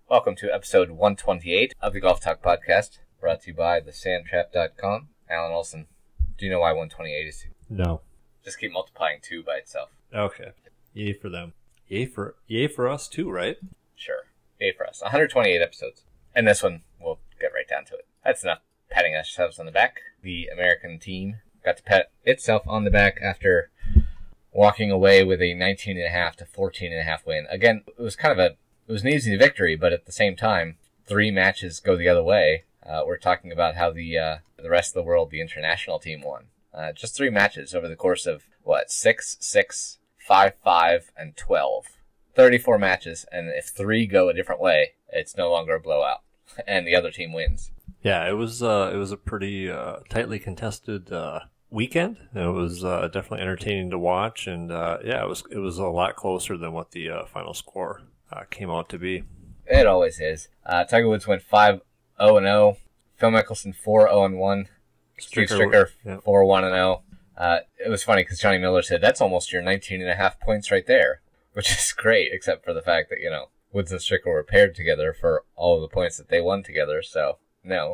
Welcome to episode 128 of the Golf Talk Podcast, brought to you by thesandtrap.com. Alan Olson, do you know why 128 is? No. Just keep multiplying 2 by itself. Okay. Yay for them. Yay for us too, right? Sure. Yay for us. 128 episodes. And this one, we'll get right down to it. That's enough patting ourselves on the back. The American team got to pat itself on the back after walking away with a 19.5 to 14.5 win. Again, it was an easy victory, but at the same time, 3 matches go the other way. We're talking about how the rest of the world, the international team, won. Just 3 matches over the course of, 6, 6, 5, 5, and 12. 34 matches, and if 3 go a different way, it's no longer a blowout, and the other team wins. Yeah, it was a pretty tightly contested weekend. It was definitely entertaining to watch, and it was a lot closer than what the final score came out to be. It always is. Tiger Woods went 5-0-0. Phil Mickelson 4-0-1. Steve Stricker 4-1-0. It was funny because Johnny Miller said, that's almost your 19.5 points right there, which is great, except for the fact that, Woods and Stricker were paired together for all of the points that they won together, so no.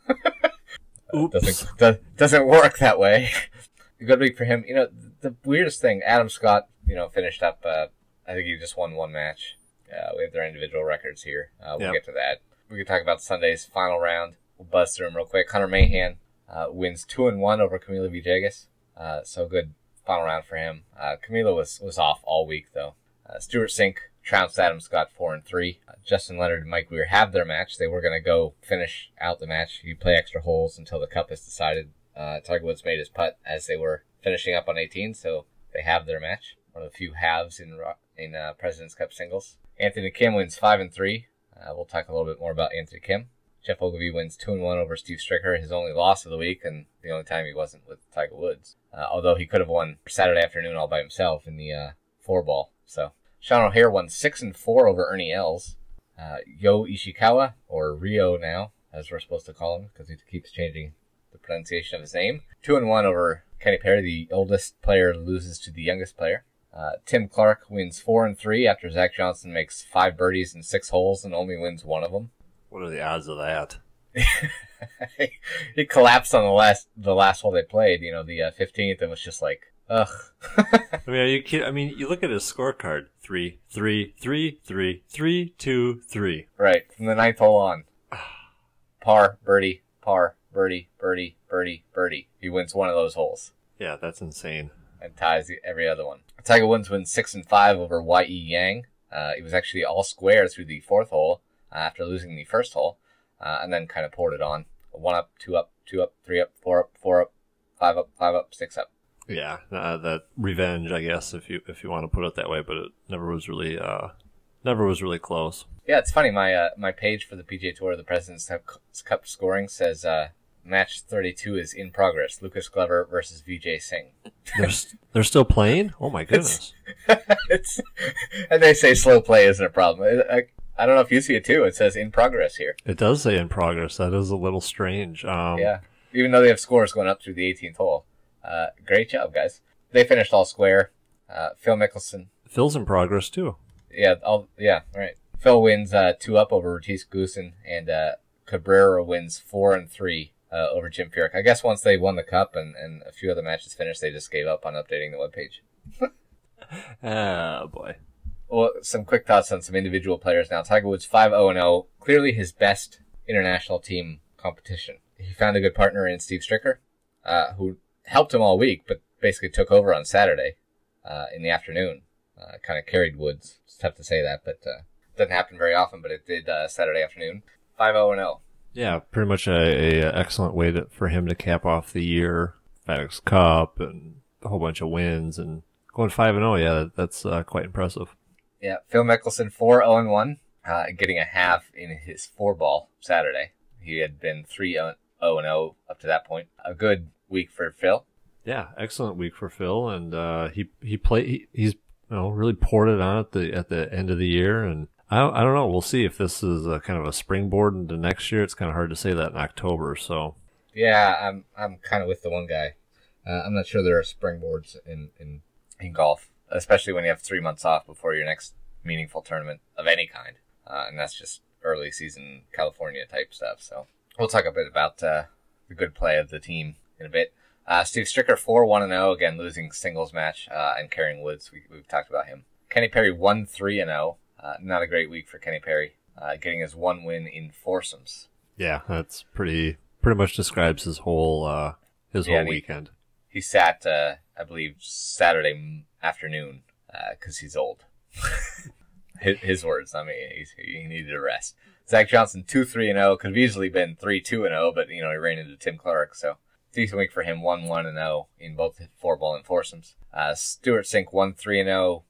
Doesn't work that way. Good week for him. The weirdest thing, Adam Scott, finished up, I think he just won 1 match. We have their individual records here. We'll get to that. We can talk about Sunday's final round. We'll buzz through them real quick. Hunter Mahan wins 2-1 over Camilo Villegas. So good final round for him. Camilo was off all week, though. Stuart Sink trounced Adam Scott 4-3. Justin Leonard and Mike Weir have their match. They were going to go finish out the match. You play extra holes until the cup is decided. Tiger Woods made his putt as they were finishing up on 18, so they have their match. One of the few halves in President's Cup singles. Anthony Kim wins 5-3. We'll talk a little bit more about Anthony Kim. Jeff Ogilvy wins 2-1 over Steve Stricker, his only loss of the week, and the only time he wasn't with Tiger Woods. Although he could have won Saturday afternoon all by himself in the 4-ball. So Sean O'Haire won 6-4 over Ernie Els. Yo Ishikawa, or Rio now, as we're supposed to call him, because he keeps changing the pronunciation of his name. 2-1 over Kenny Perry, the oldest player loses to the youngest player. Tim Clark wins 4-3 after Zach Johnson makes 5 birdies in 6 holes and only wins 1 of them. What are the odds of that? He collapsed on the last hole they played, the 15th, and was just like, ugh. I mean, are you kidding? I mean, you look at his scorecard: 3, 3, 3, 3, 3, 2, 3. Right, from the 9th hole on. Par, birdie, par, birdie, birdie, birdie, birdie. He wins 1 of those holes. Yeah, that's insane. And ties every other one. Tiger Woods wins 6-5 over Y.E. Yang. He was actually all square through the 4th hole after losing the 1st hole, and then kind of poured it on. 1 up, 2 up, 2 up, 3 up, 4 up, 4 up, 5 up, 5 up, 6 up. Yeah, that revenge, I guess, if you want to put it that way, but it never was really close. Yeah, it's funny. My page for the PGA Tour, the President's Cup scoring says match 32 is in progress. Lucas Glover versus Vijay Singh. They're still playing? Oh my goodness! And they say slow play isn't a problem. I don't know if you see it too. It says in progress here. It does say in progress. That is a little strange. Yeah, even though they have scores going up through the 18th hole. Great job, guys. They finished all square. Phil Mickelson. Phil's in progress too. Yeah, right. Phil wins 2 up over Ortiz Goosen, and Cabrera wins 4-3 over Jim Furyk. I guess once they won the cup and a few other matches finished, they just gave up on updating the webpage. Oh, boy. Well, some quick thoughts on some individual players now. Tiger Woods 5-0-0, clearly his best international team competition. He found a good partner in Steve Stricker, who helped him all week, but basically took over on Saturday in the afternoon. Kind of carried Woods. It's tough to say that, but doesn't happen very often, but it did Saturday afternoon. 5-0-0. Yeah, pretty much a excellent way for him to cap off the year. FedEx Cup and a whole bunch of wins, and going 5-0. Yeah, that's quite impressive. Yeah, Phil Mickelson 4-0-1, getting a half in his 4-ball Saturday. He had been 3-0-0 up to that point. A good week for Phil. Yeah, excellent week for Phil, and he's really poured it on at the end of the year, and I don't know. We'll see if this is a kind of a springboard into next year. It's kind of hard to say that in October. So yeah, I'm kind of with the one guy. I'm not sure there are springboards in golf, especially when you have 3 months off before your next meaningful tournament of any kind, and that's just early season California type stuff. So we'll talk a bit about the good play of the team in a bit. Steve Stricker 4-1-0, again losing singles match and carrying Woods. We've talked about him. Kenny Perry 1-3-0. Not a great week for Kenny Perry, getting his one win in foursomes. Yeah, that's pretty much describes his whole weekend. He sat, I believe, Saturday afternoon because he's old. his words, I mean, he needed a rest. Zach Johnson 2-3-0, could have easily been 3-2-0, but he ran into Tim Clark, so decent week for him. 1-1-0 in both 4-ball and foursomes. Stuart Sink 1-3-1.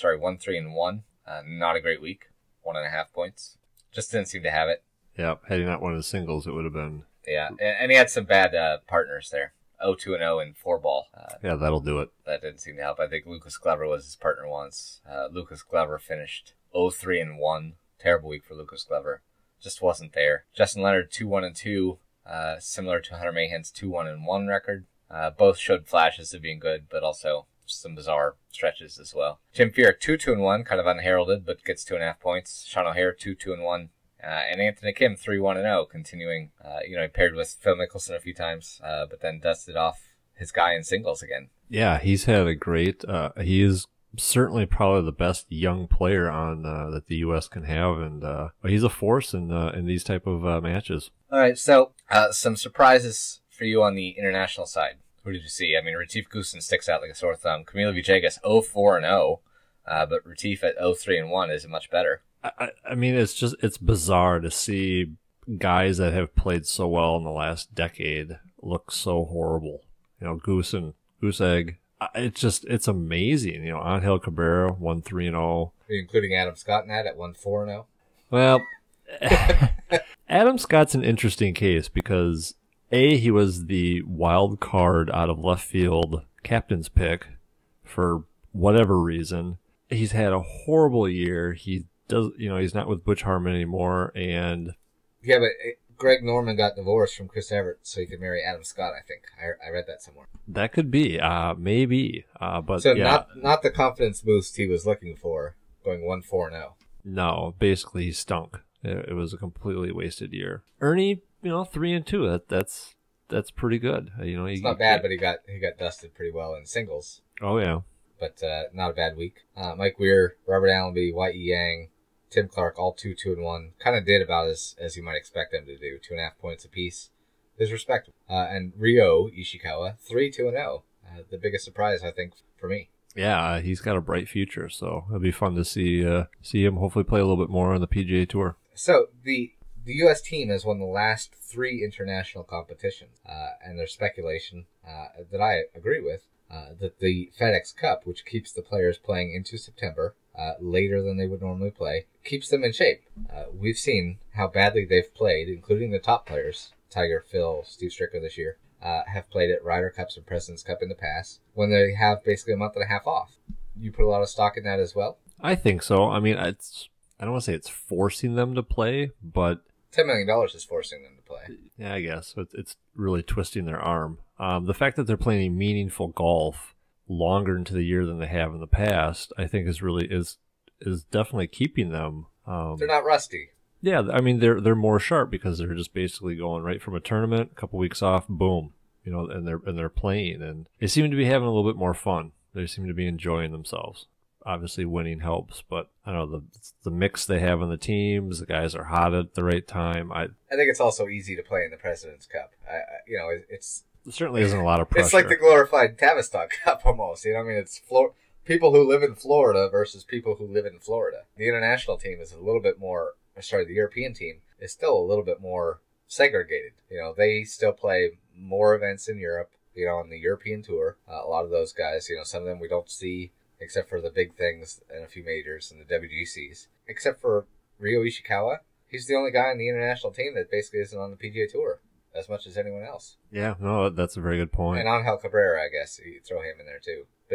Not a great week. 1.5 points. Just didn't seem to have it. Yeah, had he not won his singles, it would have been. Yeah, and he had some bad partners there. 0-2-0 in 4-ball. Yeah, that'll do it. That didn't seem to help. I think Lucas Glover was his partner once. Lucas Glover finished 0-3-1. Terrible week for Lucas Glover. Just wasn't there. Justin Leonard 2-1-2. Similar to Hunter Mahan's 2-1-1 record. Both showed flashes of being good, but also some bizarre stretches as well. Jim Furyk 2-2-1, kind of unheralded, but gets 2.5 points. Sean O'Hare 2-2-1. And Anthony Kim 3-1-0, continuing. He paired with Phil Mickelson a few times, but then dusted off his guy in singles again. Yeah, he's had a great. He is certainly probably the best young player on that the U.S. can have, and he's a force in these type of matches. All right, so some surprises for you on the international side. Who did you see? I mean, Retief Goosen sticks out like a sore thumb. Camilo Villegas 0-4-0, but Retief at 0-3-1 isn't much better. I mean, it's bizarre to see guys that have played so well in the last decade look so horrible. Goose Egg. It's amazing. Angel Cabrera 1-3-0. Are you including Adam Scott in that at 1-4-0? Well, Adam Scott's an interesting case because he was the wild card out of left field captain's pick for whatever reason. He's had a horrible year. He's not with Butch Harmon anymore, and yeah, but Greg Norman got divorced from Chris Evert so he could marry Adam Scott. I think I read that somewhere. That could be, maybe, but so yeah. not the confidence boost he was looking for, going 1-4-0. No, basically he stunk. It was a completely wasted year. Ernie, 3-2. That's pretty good. It's not bad, but he got dusted pretty well in singles. Oh yeah, but not a bad week. Mike Weir, Robert Allenby, Y.E. Yang, Tim Clark, all 2-2-1. Kind of did about as you might expect them to do. 2.5 points apiece is respectable. And Ryo Ishikawa, 3-2-0. The biggest surprise, I think, for me. Yeah, he's got a bright future, so it'll be fun to see him hopefully play a little bit more on the PGA Tour. So the U.S. team has won the last 3 international competitions, and there's speculation that I agree with, that the FedEx Cup, which keeps the players playing into September, later than they would normally play, keeps them in shape. We've seen how badly they've played, including the top players, Tiger, Phil, Steve Stricker this year, have played at Ryder Cups and President's Cup in the past, when they have basically a month and a half off. You put a lot of stock in that as well? I think so. I mean, I don't want to say it's forcing them to play, but $10 million is forcing them to play. Yeah, I guess. It's really twisting their arm. The fact that they're playing meaningful golf longer into the year than they have in the past, I think is definitely keeping them. They're not rusty. Yeah, I mean they're more sharp because they're just basically going right from a tournament, a couple weeks off, boom, and they're playing, and they seem to be having a little bit more fun. They seem to be enjoying themselves. Obviously, winning helps, but I don't know the mix they have in the teams. The guys are hot at the right time. I think it's also easy to play in the President's Cup. It's there certainly isn't a lot of pressure. It's like the glorified Tavistock Cup almost. It's people who live in Florida versus people who live in Florida. The international team is a little bit more. The European team is still a little bit more segregated. They still play more events in Europe. On the European tour, a lot of those guys. Some of them we don't see except for the big things and a few majors and the WGCs. Except for Ryo Ishikawa, he's the only guy on the international team that basically isn't on the PGA Tour as much as anyone else. Yeah, no, that's a very good point. And Angel Cabrera, I guess, you throw him in there too. But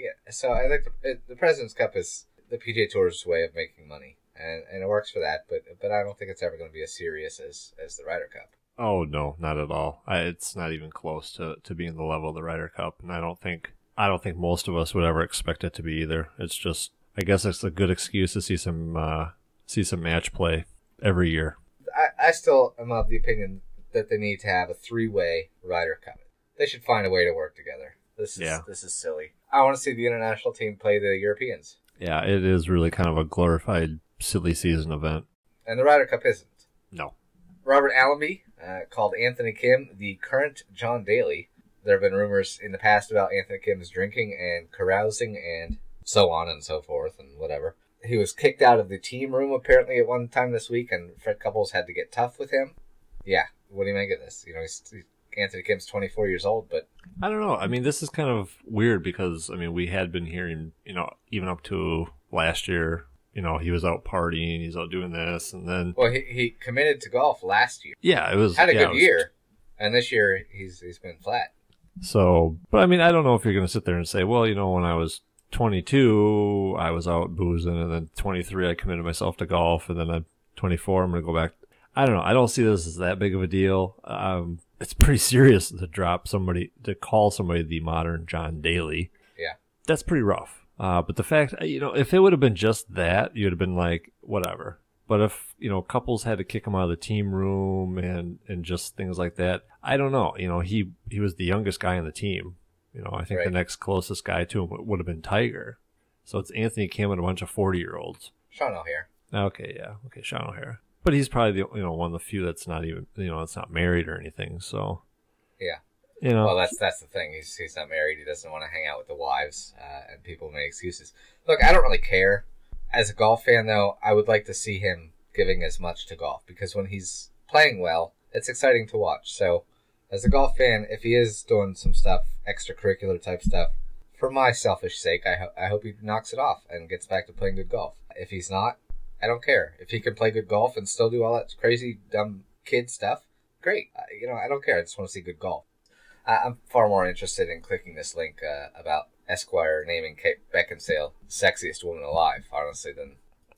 so I think the President's Cup is the PGA Tour's way of making money, and it works for that. But I don't think it's ever going to be as serious as the Ryder Cup. Oh no, not at all. It's not even close to being the level of the Ryder Cup, and I don't think most of us would ever expect it to be either. It's just, I guess it's a good excuse to see some match play. every year. I still am of the opinion that they need to have a 3-way Ryder Cup. They should find a way to work together. This is silly. I want to see the international team play the Europeans. Yeah, it is really kind of a glorified silly season event. And the Ryder Cup isn't. No. Robert Allenby called Anthony Kim the current John Daly. There have been rumors in the past about Anthony Kim's drinking and carousing and so on and so forth and whatever. He was kicked out of the team room apparently at one time this week, and Fred Couples had to get tough with him. Yeah, what do you make of this? You know, Anthony Kim's 24 years old, but... I don't know. I mean, this is kind of weird because, I mean, we had been hearing, you know, even up to last year, you know, he was out partying, he's out doing this, and then... Well, he committed to golf last year. Yeah, it was... Had a good year, and this year he's been flat. So, but I mean, I don't know if you're going to sit there and say, well, you know, when I was 22, I was out boozing, and then 23, I committed myself to golf, and then at 24, I'm going to go back. I don't know. I don't see this as that big of a deal. It's pretty serious to call somebody the modern John Daly. Yeah. That's pretty rough. But the fact, you know, if it would have been just that, you'd have been like, whatever. But if, you know, Couples had to kick him out of the team room and just things like that, I don't know. You know, he was the youngest guy on the team. You know, I think the next closest guy to him would have been Tiger. So it's Anthony Kim and a bunch of 40-year-olds. Sean O'Haire. Okay, yeah. Okay, Sean O'Haire. But he's probably one of the few that's not even, you know, that's not married or anything. So yeah, you know, well, that's the thing. He's not married. He doesn't want to hang out with the wives, and people make excuses. Look, I don't really care. As a golf fan, though, I would like to see him giving as much to golf because when he's playing well, it's exciting to watch. So, as a golf fan, if he is doing some stuff, extracurricular type stuff, for my selfish sake, I hope he knocks it off and gets back to playing good golf. If he's not, I don't care. If he can play good golf and still do all that crazy, dumb kid stuff, great. I don't care. I just want to see good golf. I'm far more interested in clicking this link about Esquire naming Kate Beckinsale sexiest woman alive, honestly, than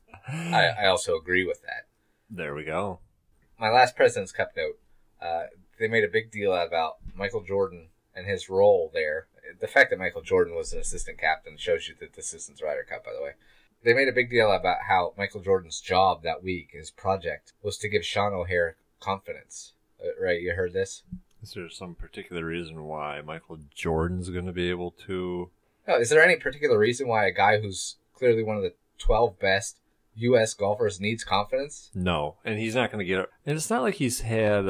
I also agree with that. There we go. My last President's Cup note, they made a big deal out about Michael Jordan and his role there. The fact that Michael Jordan was an assistant captain shows you that this isn't the Ryder Cup, by the way. They made a big deal about how Michael Jordan's job that week, his project, was to give Sean O'Haire confidence. Right, you heard this? Is there some particular reason why Michael Jordan's going to be able to... No, is there any particular reason why a guy who's clearly one of the 12 best U.S. golfers needs confidence? No, and he's not going to get it. And it's not like he's had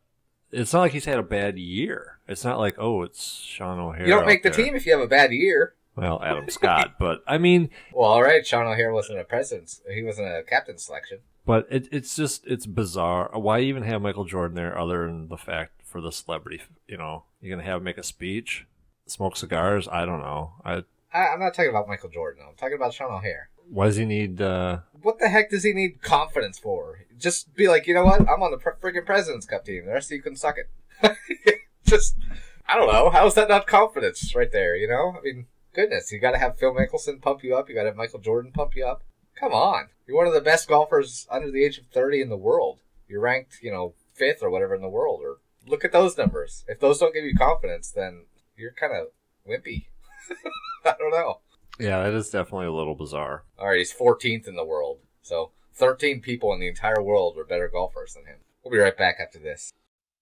a bad year. It's not like, oh, it's Sean O'Haire. You don't make the team if you have a bad year. Well, Adam Scott, but I mean... Well, all right, Sean O'Haire wasn't he wasn't a captain's selection. But it's bizarre. Why even have Michael Jordan there other than the fact for the celebrity? You know, you're going to have him make a speech, smoke cigars? I don't know. I'm not talking about Michael Jordan. I'm talking about Sean O'Haire. Why does he need... What the heck does he need confidence for? Just be like, you know what? I'm on the freaking President's Cup team. The rest of you can suck it. Just, I don't know. How is that not confidence right there, you know? I mean... Goodness, you got to have Phil Mickelson pump you up. You got to have Michael Jordan pump you up. Come on. You're one of the best golfers under the age of 30 in the world. You're ranked, 5th or whatever in the world. Or look at those numbers. If those don't give you confidence, then you're kind of wimpy. I don't know. Yeah, that is definitely a little bizarre. All right, he's 14th in the world. So 13 people in the entire world are better golfers than him. We'll be right back after this.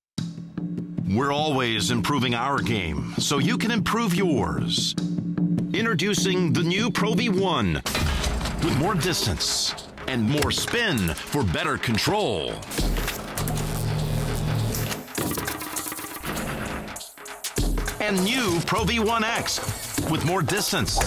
We're always improving our game, so you can improve yours. Introducing the new Pro V1 with more distance and more spin for better control. And new Pro V1X with more distance.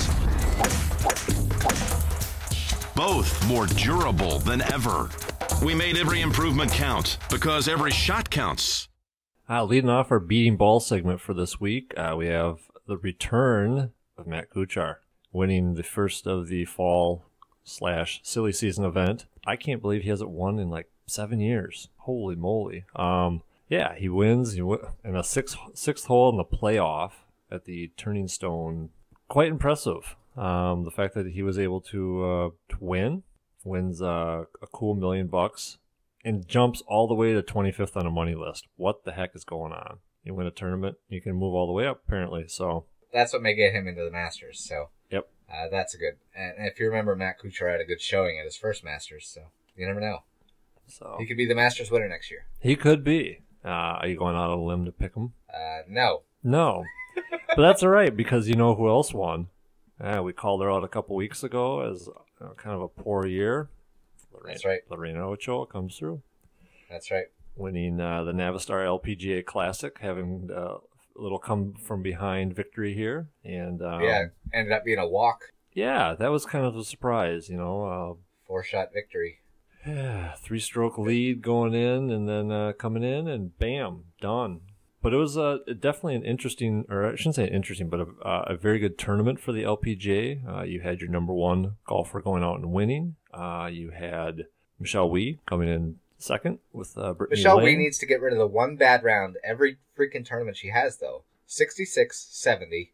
Both more durable than ever. We made every improvement count because every shot counts. Leading off our beating ball segment for this week, we have the return of Matt Kuchar, winning the first of the fall/silly season event. I can't believe he hasn't won in like 7 years. Holy moly. Yeah, he wins in a sixth hole in the playoff at the Turning Stone. Quite impressive. The fact that he was able to wins a cool $1 million and jumps all the way to 25th on a money list. What the heck is going on? You win a tournament, you can move all the way up apparently. So that's what may get him into the Masters. So yep, that's a good. And if you remember, Matt Kuchar had a good showing at his first Masters. So you never know. So he could be the Masters winner next year. He could be. Are you going out on a limb to pick him? No. No. But that's all right, because you know who else won? We called her out a couple weeks ago as kind of a poor year. That's right. Lorena Ochoa comes through. That's right. Winning the Navistar LPGA Classic, having a little come-from-behind victory here. And ended up being a walk. Yeah, that was kind of a surprise, 4-shot victory. Yeah, 3-stroke lead going in, and then coming in, and bam, done. But it was definitely an interesting, or I shouldn't say interesting, but a very good tournament for the LPGA. You had your number one golfer going out and winning. You had Michelle Wie coming in second with Brittany Michelle Lane. Wie needs to get rid of the one bad round every freaking tournament she has, though. 66, 70,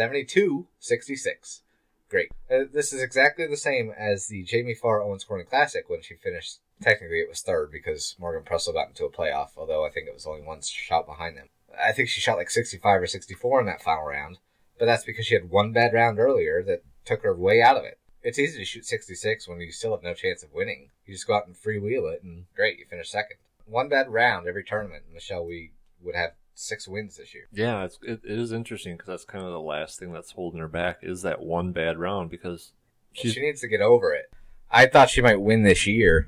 72, 66. Great. This is exactly the same as the Jamie Farr Owens Corning Classic when she finished. Technically, it was third because Morgan Pressel got into a playoff, although I think it was only one shot behind them. I think she shot like 65 or 64 in that final round, but that's because she had one bad round earlier that took her way out of it. It's easy to shoot 66 when you still have no chance of winning. You just go out and freewheel it, and great, you finish second. One bad round every tournament, Michelle Wie would have 6 wins this year. Yeah, it is interesting because that's kind of the last thing that's holding her back is that one bad round because she needs to get over it. I thought she might win this year.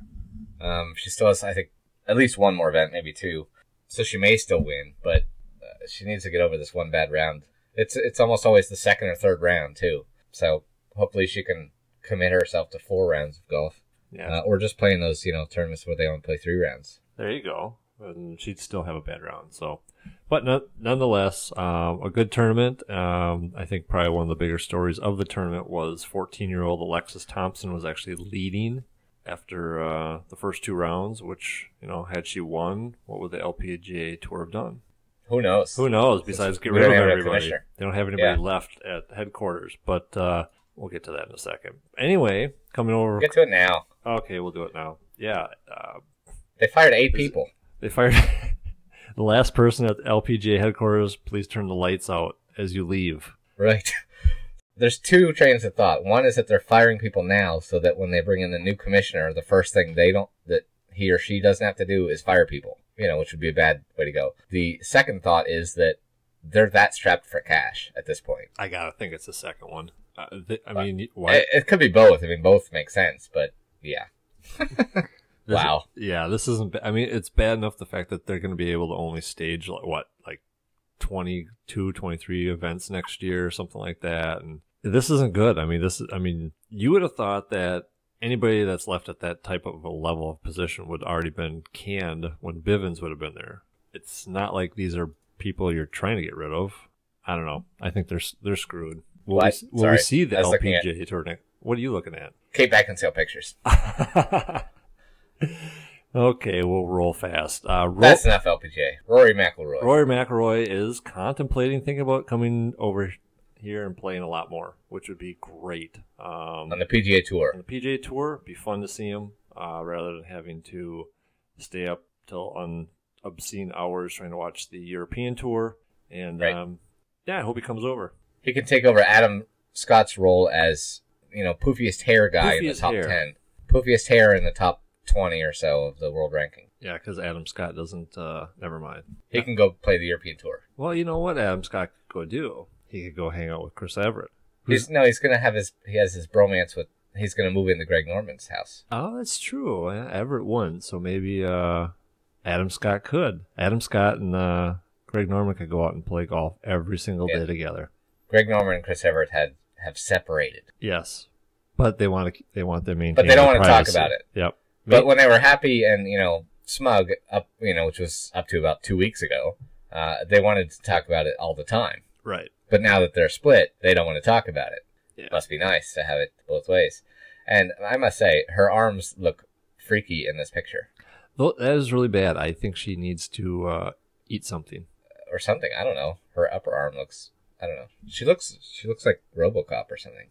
She still has, I think, at least one more event, maybe 2. So she may still win, but she needs to get over this one bad round. It's almost always the second or third round, too. So hopefully she can commit herself to 4 rounds of golf. Yeah. Or just playing those, tournaments where they only play 3 rounds. There you go. And she'd still have a bad round. So, but nonetheless, a good tournament. I think probably one of the bigger stories of the tournament was 14-year-old Alexis Thompson was actually leading after the first 2 rounds, which, had she won, what would the LPGA Tour have done? Who knows? Besides get rid of everybody. They don't have anybody left at headquarters, but we'll get to that in a second. Anyway, coming over. We'll get to it now. Okay, we'll do it now. Yeah. They fired 8 people. They fired the last person at the LPGA headquarters. Please turn the lights out as you leave. Right. There's 2 trains of thought. One is that they're firing people now so that when they bring in the new commissioner, the first thing that he or she doesn't have to do is fire people, which would be a bad way to go. The second thought is that they're that strapped for cash at this point. I gotta think it's the second one. Why? It could be both. both make sense, but yeah. Wow. This isn't. It's bad enough the fact that they're going to be able to only stage like 22, 23 events next year or something like that, and this isn't good. You would have thought that anybody that's left at that type of a level of position would already been canned when Bivens would have been there. It's not like these are people you're trying to get rid of. I don't know. I think they're screwed. Will we see the LPGA tournament? What are you looking at? Kate Beckinsale pictures. Okay, we'll roll fast. That's enough LPGA. Rory McIlroy. Rory McIlroy is thinking about coming over here and playing a lot more, which would be great. On the PGA Tour. On the PGA Tour, it'd be fun to see him rather than having to stay up till obscene hours trying to watch the European Tour. And right. I hope he comes over. He can take over Adam Scott's role as, poofiest hair guy in the top 10. Poofiest hair in the top 20 or so of the world ranking. Yeah, because Adam Scott doesn't, never mind. He can go play the European Tour. Well, you know what Adam Scott could go do? He could go hang out with Chris Everett. He's going to have he has his bromance with, he's going to move into Greg Norman's house. Oh, that's true. Everett won, so maybe, Adam Scott could. Adam Scott and, Greg Norman could go out and play golf every single day together. Greg Norman and Chris Everett have separated. Yes. But they want to maintain. But they don't want to talk about it. Yep. But when they were happy and, smug up, which was up to about 2 weeks ago, they wanted to talk about it all the time. Right. But now that they're split, they don't want to talk about it. Yeah. Must be nice to have it both ways. And I must say, her arms look freaky in this picture. That is really bad. I think she needs to eat something. Or something. I don't know. Her upper arm looks, I don't know. She looks like RoboCop or something.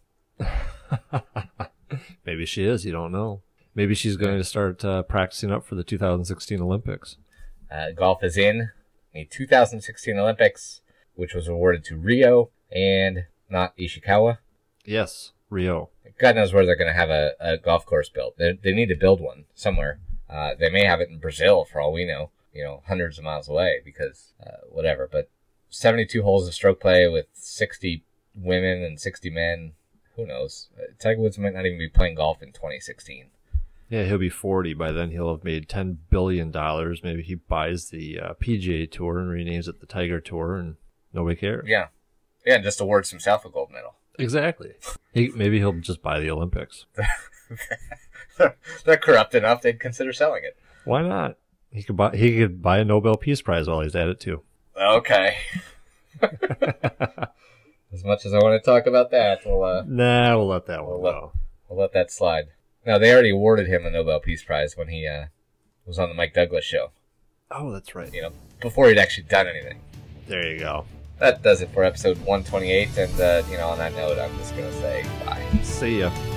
Maybe she is. You don't know. Maybe she's going to start practicing up for the 2016 Olympics. Golf is in the 2016 Olympics, which was awarded to Rio and not Ishikawa. Yes, Rio. God knows where they're going to have a golf course built. They need to build one somewhere. They may have it in Brazil for all we know, hundreds of miles away because, whatever. But 72 holes of stroke play with 60 women and 60 men. Who knows? Tiger Woods might not even be playing golf in 2016. Yeah, he'll be 40. By then, he'll have made $10 billion. Maybe he buys the PGA Tour and renames it the Tiger Tour, and nobody cares. Yeah, and just awards himself a gold medal. Exactly. Maybe he'll just buy the Olympics. They're corrupt enough; they'd consider selling it. Why not? He could buy a Nobel Peace Prize while he's at it too. Okay. As much as I want to talk about that, we'll let that one go. We'll let that slide. No, they already awarded him a Nobel Peace Prize when he was on the Mike Douglas show. Oh, that's right. Before he'd actually done anything. There you go. That does it for episode 128, and on that note, I'm just going to say bye. See ya.